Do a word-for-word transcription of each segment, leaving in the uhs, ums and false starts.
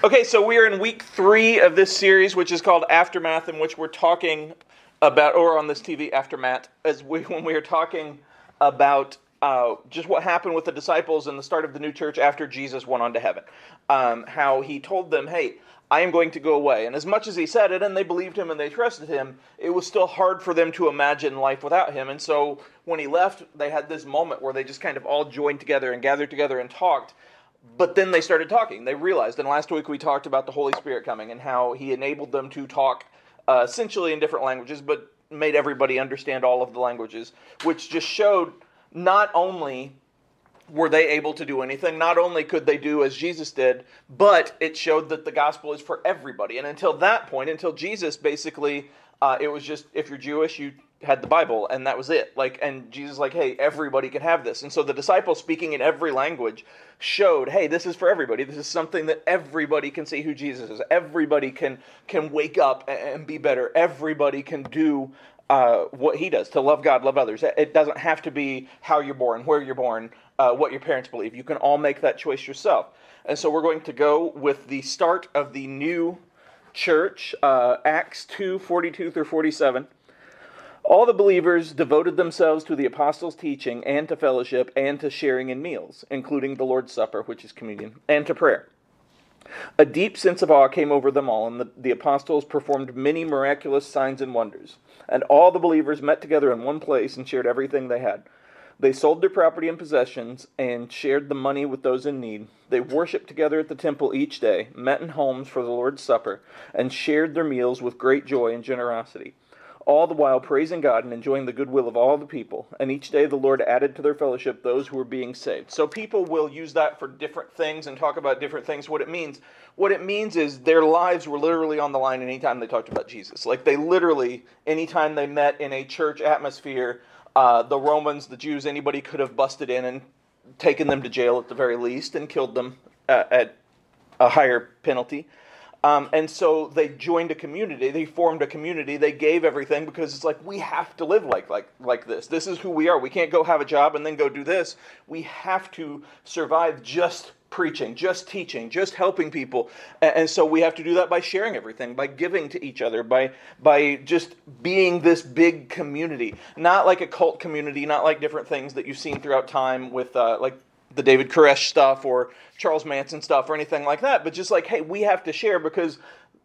Okay, so we are in week three of this series, which is called Aftermath, in which we're talking about, or on this T V, Aftermath, as we when we are talking about uh, just what happened with the disciples and the start of the new church after Jesus went on to heaven. Um, how he told them, hey, I am going to go away. And as much as he said it, and they believed him and they trusted him, it was still hard for them to imagine life without him. And so when he left, they had this moment where they just kind of all joined together and gathered together and talked. But then they started talking. They realized, and last week we talked about the Holy Spirit coming and how he enabled them to talk uh, essentially in different languages, but made everybody understand all of the languages, which just showed not only were they able to do anything, not only could they do as Jesus did, but it showed that the gospel is for everybody. And until that point, until Jesus basically, uh, it was just, if you're Jewish, you had the Bible, and that was it. Like, and Jesus like, hey, everybody can have this. And so the disciples speaking in every language showed, hey, this is for everybody. This is something that everybody can see who Jesus is. Everybody can can wake up and be better. Everybody can do uh, what he does, to love God, love others. It doesn't have to be how you're born, where you're born, uh, what your parents believe. You can all make that choice yourself. And so we're going to go with the start of the new church, uh, Acts two, forty-two through forty-seven. All the believers devoted themselves to the apostles' teaching and to fellowship and to sharing in meals, including the Lord's Supper, which is communion, and to prayer. A deep sense of awe came over them all, and the, the apostles performed many miraculous signs and wonders. And all the believers met together in one place and shared everything they had. They sold their property and possessions and shared the money with those in need. They worshipped together at the temple each day, met in homes for the Lord's Supper, and shared their meals with great joy and generosity, all the while praising God and enjoying the goodwill of all the people. And each day the Lord added to their fellowship those who were being saved. So people will use that for different things and talk about different things. What it means, what it means is their lives were literally on the line anytime they talked about Jesus. Like they literally, anytime they met in a church atmosphere, uh, the Romans, the Jews, anybody could have busted in and taken them to jail at the very least and killed them uh, at a higher penalty. Um, and so they joined a community, they formed a community, they gave everything because it's like, we have to live like like like this. This is who we are. We can't go have a job and then go do this. We have to survive just preaching, just teaching, just helping people. And, and so we have to do that by sharing everything, by giving to each other, by by just being this big community. Not like a cult community, not like different things that you've seen throughout time with uh, like the David Koresh stuff or Charles Manson stuff or anything like that, but just like, hey, we have to share because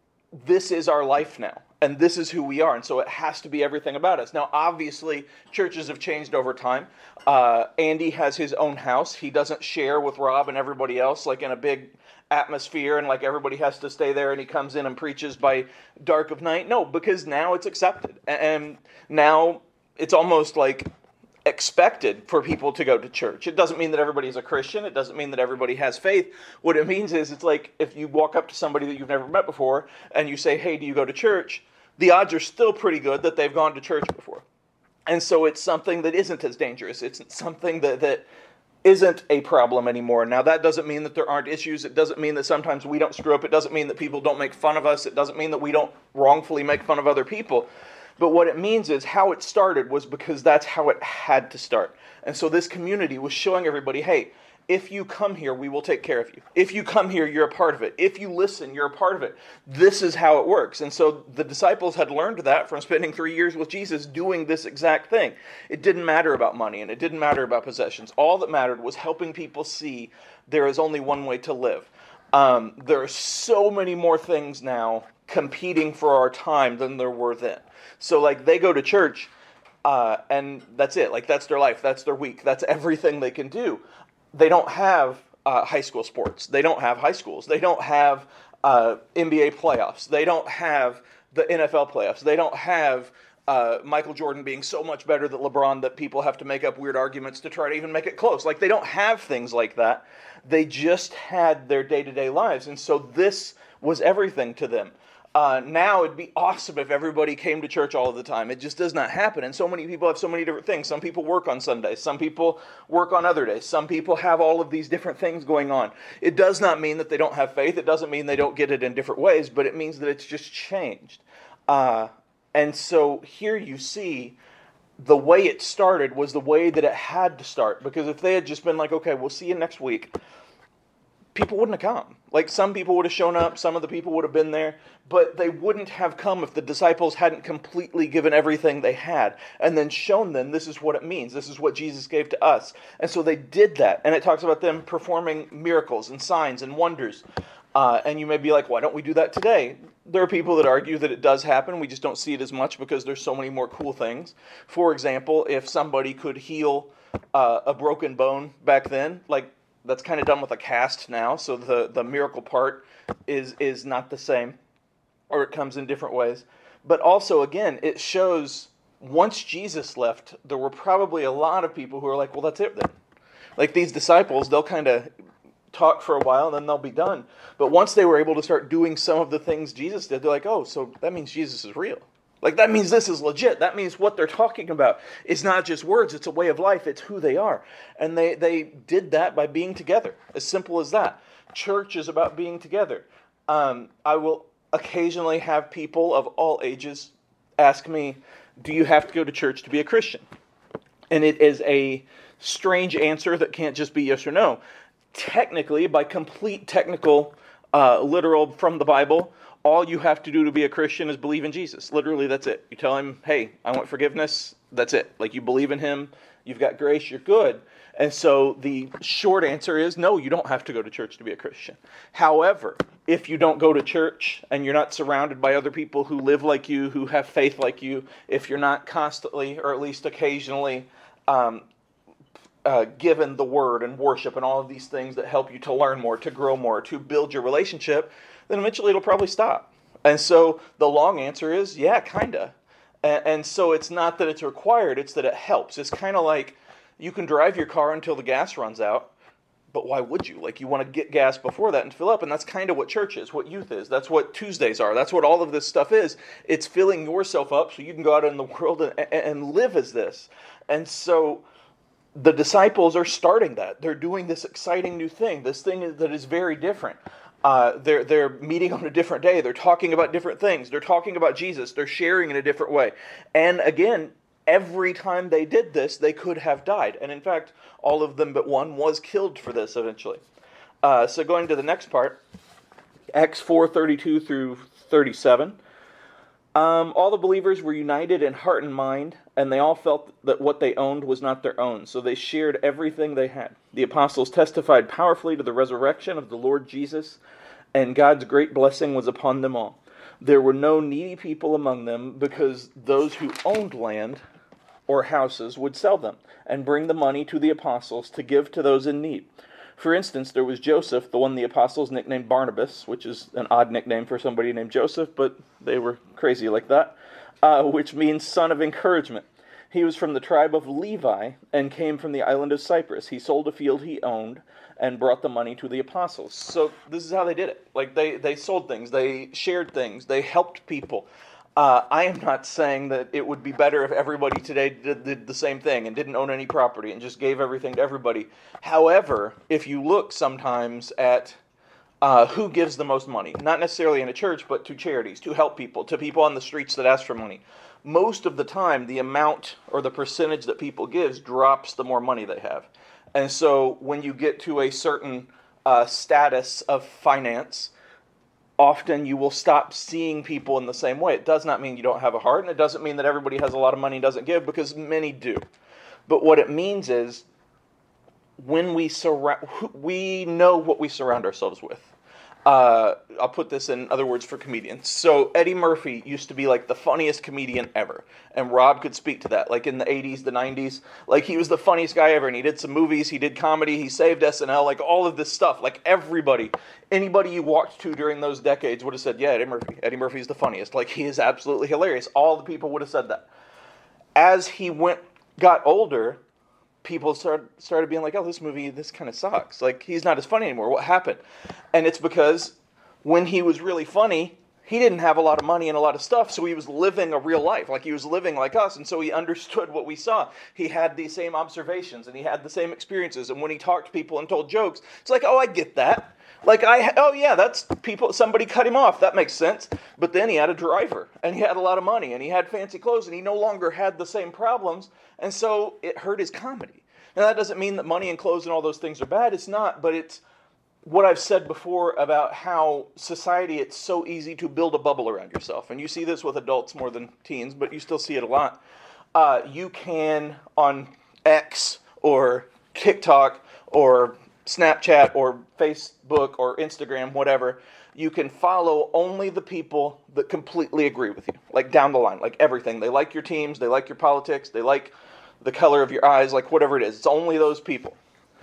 this is our life now, and this is who we are, and so it has to be everything about us. Now, obviously, churches have changed over time. Uh, Andy has his own house. He doesn't share with Rob and everybody else, like in a big atmosphere, and like everybody has to stay there, and he comes in and preaches by dark of night. No, because now it's accepted, and now it's almost like expected for people to go to church. It doesn't mean that everybody's a Christian. It doesn't mean that everybody has faith. What it means is it's like if you walk up to somebody that you've never met before and you say, hey, do you go to church? The odds are still pretty good that they've gone to church before. And so it's something that isn't as dangerous. It's something that, that isn't a problem anymore. Now, that doesn't mean that there aren't issues. It doesn't mean that sometimes we don't screw up. It doesn't mean that people don't make fun of us. It doesn't mean that we don't wrongfully make fun of other people. But what it means is how it started was because that's how it had to start. And so this community was showing everybody, hey, if you come here, we will take care of you. If you come here, you're a part of it. If you listen, you're a part of it. This is how it works. And so the disciples had learned that from spending three years with Jesus doing this exact thing. It didn't matter about money and it didn't matter about possessions. All that mattered was helping people see there is only one way to live. Um, there are so many more things now competing for our time than there were then. So like they go to church uh, and that's it. Like that's their life. That's their week. That's everything they can do. They don't have uh, high school sports. They don't have high schools. They don't have uh, N B A playoffs. They don't have the N F L playoffs. They don't have uh, Michael Jordan being so much better than LeBron that people have to make up weird arguments to try to even make it close. Like they don't have things like that. They just had their day-to-day lives. And so this was everything to them. Uh, now it'd be awesome if everybody came to church all of the time. It just does not happen. And so many people have so many different things. Some people work on Sundays. Some people work on other days. Some people have all of these different things going on. It does not mean that they don't have faith. It doesn't mean they don't get it in different ways, but it means that it's just changed. Uh, and so here you see the way it started was the way that it had to start. Because if they had just been like, okay, we'll see you next week. people wouldn't have come. Like, some people would have shown up, some of the people would have been there, but they wouldn't have come if the disciples hadn't completely given everything they had and then shown them this is what it means. This is what Jesus gave to us. And so they did that. And it talks about them performing miracles and signs and wonders. Uh, and you may be like, why don't we do that today? There are people that argue that it does happen. We just don't see it as much because there's so many more cool things. For example, if somebody could heal uh, a broken bone back then, like, that's kind of done with a cast now, so the, the miracle part is is not the same, or it comes in different ways. But also, again, it shows once Jesus left, there were probably a lot of people who are like, well, that's it then. Like these disciples, they'll kind of talk for a while and then they'll be done. But once they were able to start doing some of the things Jesus did, they're like, oh, so that means Jesus is real. Like, that means this is legit. That means what they're talking about is not just words. It's a way of life. It's who they are. And they, they did that by being together. As simple as that. Church is about being together. Um, I will occasionally have people of all ages ask me, do you have to go to church to be a Christian? And it is a strange answer that can't just be yes or no. Technically, by complete technical, uh, literal from the Bible, all you have to do to be a Christian is believe in Jesus. Literally, that's it. You tell him, hey, I want forgiveness. That's it. Like, you believe in him. You've got grace. You're good. And so the short answer is, no, you don't have to go to church to be a Christian. However, if you don't go to church and you're not surrounded by other people who live like you, who have faith like you, if you're not constantly, or at least occasionally, um, uh, given the word and worship and all of these things that help you to learn more, to grow more, to build your relationship, then eventually it'll probably stop. And so the long answer is, yeah, kind of. And, and so it's not that it's required, it's that it helps. It's kind of like you can drive your car until the gas runs out, but why would you? Like, you want to get gas before that and fill up, and that's kind of what church is, what youth is. That's what Tuesdays are. That's what all of this stuff is. It's filling yourself up so you can go out in the world and, and live as this. And so the disciples are starting that. They're doing this exciting new thing, this thing that is very different. Uh, they're they're meeting on a different day. They're talking about different things. They're talking about Jesus. They're sharing in a different way. And again, every time they did this, they could have died. And in fact, all of them but one was killed for this eventually. Uh, so going to the next part, Acts four thirty-two through thirty-seven. Um, all the believers were united in heart and mind, and they all felt that what they owned was not their own, so they shared everything they had. The apostles testified powerfully to the resurrection of the Lord Jesus, and God's great blessing was upon them all. There were no needy people among them, because those who owned land or houses would sell them, and bring the money to the apostles to give to those in need. For instance, there was Joseph, the one the apostles nicknamed Barnabas, which is an odd nickname for somebody named Joseph, but they were crazy like that, uh, which means son of encouragement. He was from the tribe of Levi and came from the island of Cyprus. He sold a field he owned and brought the money to the apostles. So this is how they did it. Like, they, they sold things, they shared things, they helped people. Uh, I am not saying that it would be better if everybody today did, did the same thing and didn't own any property and just gave everything to everybody. However, if you look sometimes at uh, who gives the most money, not necessarily in a church, but to charities, to help people, to people on the streets that ask for money, most of the time the amount or the percentage that people gives drops the more money they have. And so when you get to a certain uh, status of finance, often you will stop seeing people in the same way. It does not mean you don't have a heart, and it doesn't mean that everybody has a lot of money and doesn't give, because many do. But what it means is when we surround, we know what we surround ourselves with. Uh, I'll put this in other words for comedians. So Eddie Murphy used to be like the funniest comedian ever. And Rob could speak to that. Like in the eighties, the nineties. Like he was the funniest guy ever. And he did some movies. He did comedy. He saved S N L. Like all of this stuff. Like everybody, anybody you walked to during those decades would have said, yeah, Eddie Murphy. Eddie Murphy's the funniest. Like he is absolutely hilarious. All the people would have said that. As he went, got older, people started started being like, oh, this movie, this kind of sucks. Like, he's not as funny anymore. What happened? And it's because when he was really funny, he didn't have a lot of money and a lot of stuff, so he was living a real life. Like, he was living like us, and so he understood what we saw. He had the same observations, and he had the same experiences, and when he talked to people and told jokes, it's like, oh, I get that. Like, I, oh yeah, that's people, somebody cut him off, that makes sense. But then he had a driver, and he had a lot of money, and he had fancy clothes, and he no longer had the same problems, and so it hurt his comedy. Now that doesn't mean that money and clothes and all those things are bad, it's not, but it's, what I've said before about how society, it's so easy to build a bubble around yourself. And you see this with adults more than teens, but you still see it a lot. Uh, you can, on X or TikTok or Snapchat or Facebook or Instagram, whatever, you can follow only the people that completely agree with you, like down the line, like everything. They like your teams, they like your politics, they like the color of your eyes, like whatever it is. It's only those people.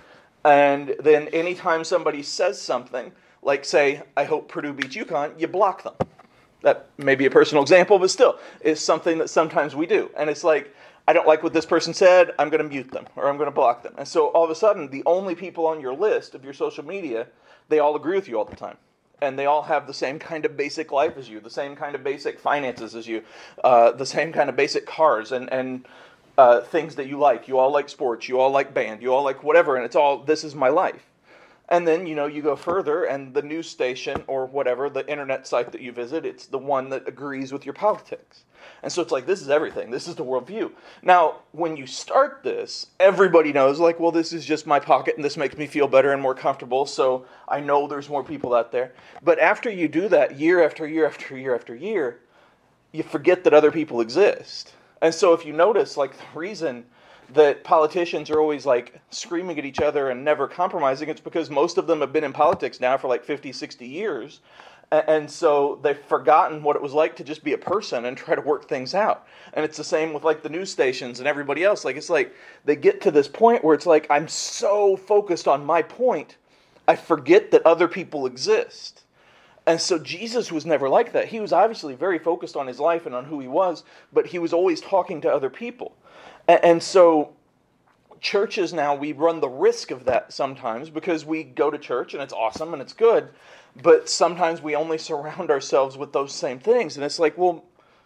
And then anytime somebody says something, like say, I hope Purdue beats UConn, you block them. That may be a personal example, but still, it's something that sometimes we do. And it's like, I don't like what this person said, I'm going to mute them, or I'm going to block them. And so all of a sudden, the only people on your list of your social media, they all agree with you all the time. And they all have the same kind of basic life as you, the same kind of basic finances as you, uh, the same kind of basic cars and, and uh, things that you like. You all like sports, you all like band, you all like whatever, and it's all, this is my life. And then, you know, you go further, and the news station or whatever, the internet site that you visit, it's the one that agrees with your politics. And so it's like, this is everything. This is the worldview. Now, when you start this, everybody knows, like, well, this is just my pocket, and this makes me feel better and more comfortable, so I know there's more people out there. But after you do that year after year after year after year, you forget that other people exist. And so if you notice, like, the reason that politicians are always like screaming at each other and never compromising, it's because most of them have been in politics now for like fifty, sixty years. And so they've forgotten what it was like to just be a person and try to work things out. And it's the same with like the news stations and everybody else. Like it's like they get to this point where it's like, I'm so focused on my point, I forget that other people exist. And so Jesus was never like that. He was obviously very focused on his life and on who he was, but he was always talking to other people. And so churches now, we run the risk of that sometimes because we go to church and it's awesome and it's good, but sometimes we only surround ourselves with those same things. And it's like, well,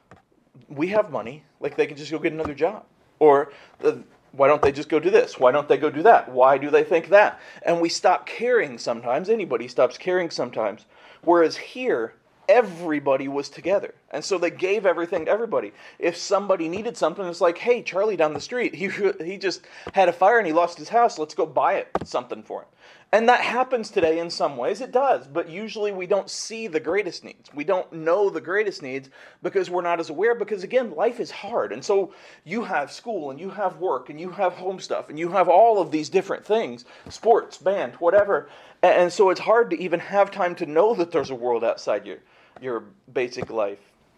we have money. Like they can just go get another job. Or uh, why don't they just go do this? Why don't they go do that? Why do they think that? And we stop caring sometimes. Anybody stops caring sometimes. Whereas here, everybody was together. And so they gave everything to everybody. If somebody needed something, it's like, hey, Charlie down the street, he he just had a fire and he lost his house. Let's go buy it, something for him. And that happens today in some ways. It does. But usually we don't see the greatest needs. We don't know the greatest needs because we're not as aware. Because, again, life is hard. And so you have school and you have work and you have home stuff and you have all of these different things, sports, band, whatever. And so it's hard to even have time to know that there's a world outside your your basic life.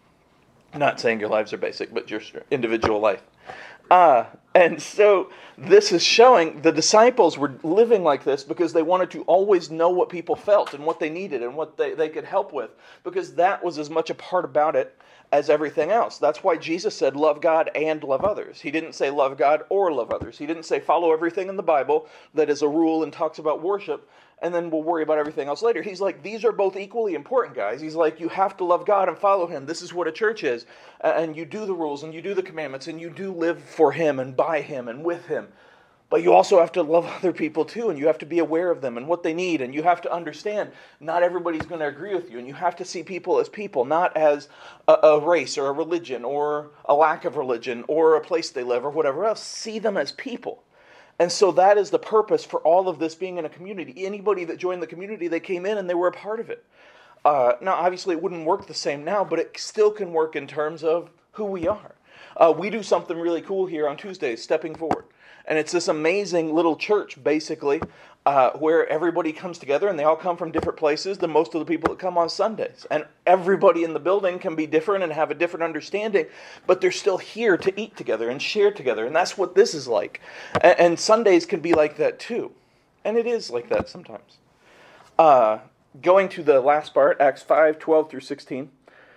Not saying your lives are basic, but your individual life. Uh, and so this is showing the disciples were living like this because they wanted to always know what people felt and what they needed and what they, they could help with, because that was as much a part about it as everything else. That's why Jesus said love God and love others. He didn't say love God or love others. He didn't say follow everything in the Bible that is a rule and talks about worship, and then we'll worry about everything else later. He's like, these are both equally important, guys. He's like, you have to love God and follow Him. This is what a church is. And you do the rules, and you do the commandments, and you do live for Him and by Him and with Him. But you also have to love other people too, and you have to be aware of them and what they need, and you have to understand not everybody's going to agree with you, and you have to see people as people, not as a, a race or a religion or a lack of religion or a place they live or whatever else. See them as people. And so that is the purpose for all of this being in a community. Anybody that joined the community, they came in and they were a part of it. Uh, now, obviously, it wouldn't work the same now, but it still can work in terms of who we are. Uh, we do something really cool here on Tuesdays, Stepping Forward. And it's this amazing little church, basically, uh, where everybody comes together, and they all come from different places than most of the people that come on Sundays. And everybody in the building can be different and have a different understanding, but they're still here to eat together and share together. And that's what this is like. And, and Sundays can be like that too. And it is like that sometimes. Uh, going to the last part, Acts five, twelve through sixteen.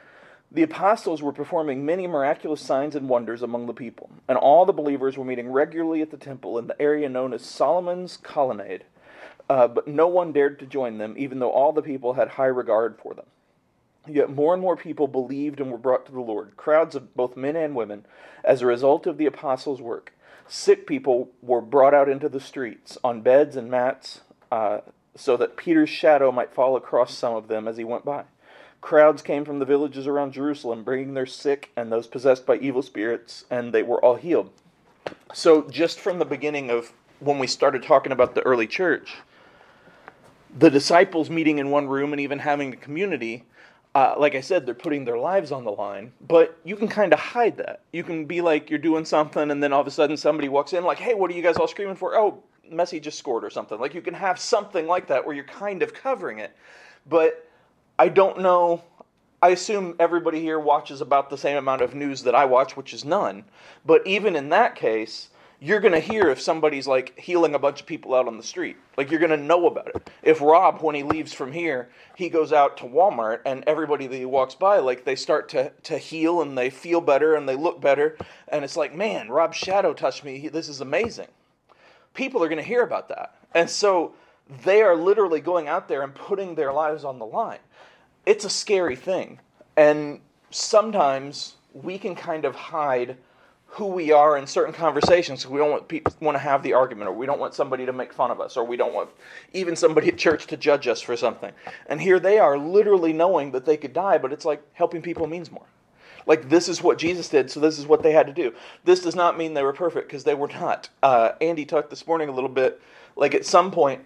The apostles were performing many miraculous signs and wonders among the people, and all the believers were meeting regularly at the temple in the area known as Solomon's Colonnade. Uh, but no one dared to join them, even though all the people had high regard for them. Yet more and more people believed and were brought to the Lord, crowds of both men and women, as a result of the apostles' work. Sick people were brought out into the streets on beds and mats, uh, so that Peter's shadow might fall across some of them as he went by. Crowds came from the villages around Jerusalem, bringing their sick and those possessed by evil spirits, and they were all healed. So just from the beginning of when we started talking about the early church, the disciples meeting in one room and even having a community, uh, like I said, they're putting their lives on the line, but you can kind of hide that. You can be like, you're doing something, and then all of a sudden somebody walks in like, hey, what are you guys all screaming for? Oh, Messi just scored or something. Like, you can have something like that where you're kind of covering it. But I don't know, I assume everybody here watches about the same amount of news that I watch, which is none. But even in that case, you're going to hear if somebody's like healing a bunch of people out on the street. Like, you're going to know about it. If Rob, when he leaves from here, he goes out to Walmart and everybody that he walks by, like, they start to, to heal and they feel better and they look better. And it's like, man, Rob's shadow touched me. This is amazing. People are going to hear about that. And so they are literally going out there and putting their lives on the line. It's a scary thing. And sometimes we can kind of hide who we are in certain conversations. We don't want people want to have the argument, or we don't want somebody to make fun of us, or we don't want even somebody at church to judge us for something. And here they are literally knowing that they could die, but it's like helping people means more. Like, this is what Jesus did, so this is what they had to do. This does not mean they were perfect, because they were not. Uh, Andy talked this morning a little bit, like at some point,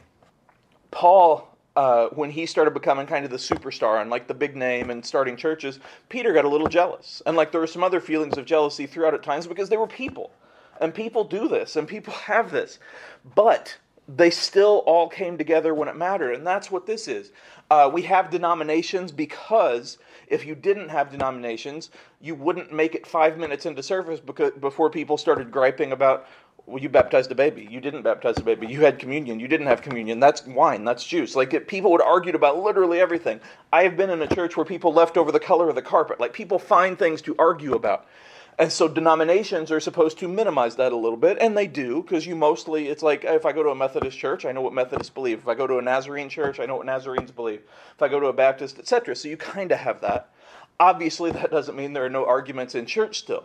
Paul, uh, when he started becoming kind of the superstar and like the big name and starting churches, Peter got a little jealous. And like there were some other feelings of jealousy throughout at times because they were people. And people do this, and people have this. But they still all came together when it mattered, and that's what this is. Uh, we have denominations because if you didn't have denominations, you wouldn't make it five minutes into service because, before people started griping about, well, you baptized a baby. You didn't baptize a baby. You had communion. You didn't have communion. That's wine. That's juice. Like, it, people would argue about literally everything. I have been in a church where people left over the color of the carpet. Like, people find things to argue about. And so denominations are supposed to minimize that a little bit, and they do, because you mostly, it's like, if I go to a Methodist church, I know what Methodists believe. If I go to a Nazarene church, I know what Nazarenes believe. If I go to a Baptist, et cetera. So you kind of have that. Obviously, that doesn't mean there are no arguments in church still.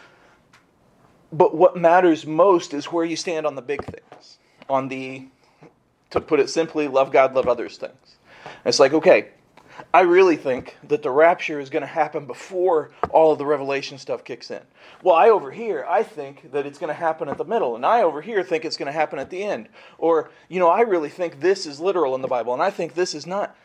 But what matters most is where you stand on the big things. On the, to put it simply, love God, love others things. And it's like, okay, I really think that the rapture is going to happen before all of the Revelation stuff kicks in. Well, I over here, I think that it's going to happen at the middle, and I over here think it's going to happen at the end. Or, you know, I really think this is literal in the Bible, and I think this is not.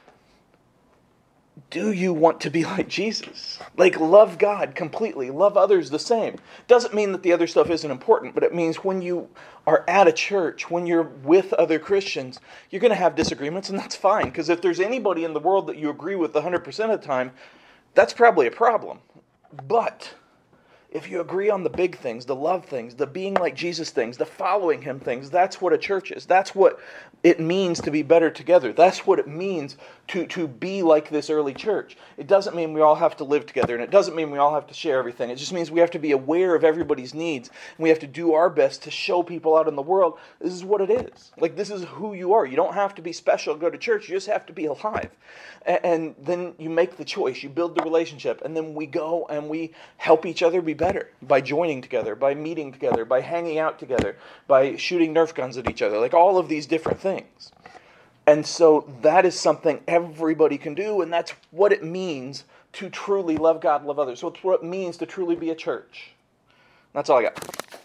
Do you want to be like Jesus? Like, love God completely, love others the same. Doesn't mean that the other stuff isn't important, but it means when you are at a church, when you're with other Christians, you're going to have disagreements, and that's fine. Because if there's anybody in the world that you agree with one hundred percent of the time, that's probably a problem. But if you agree on the big things, the love things, the being like Jesus things, the following Him things, that's what a church is. That's what it means to be better together. That's what it means to, to be like this early church. It doesn't mean we all have to live together, and it doesn't mean we all have to share everything. It just means we have to be aware of everybody's needs, and we have to do our best to show people out in the world, this is what it is. Like, this is who you are. You don't have to be special to go to church. You just have to be alive. And, and then you make the choice. You build the relationship, and then we go and we help each other be better by joining together, by meeting together, by hanging out together, by shooting Nerf guns at each other, like all of these different things. And so that is something everybody can do, and that's what it means to truly love God, love others. So it's what it means to truly be a church. That's all I got.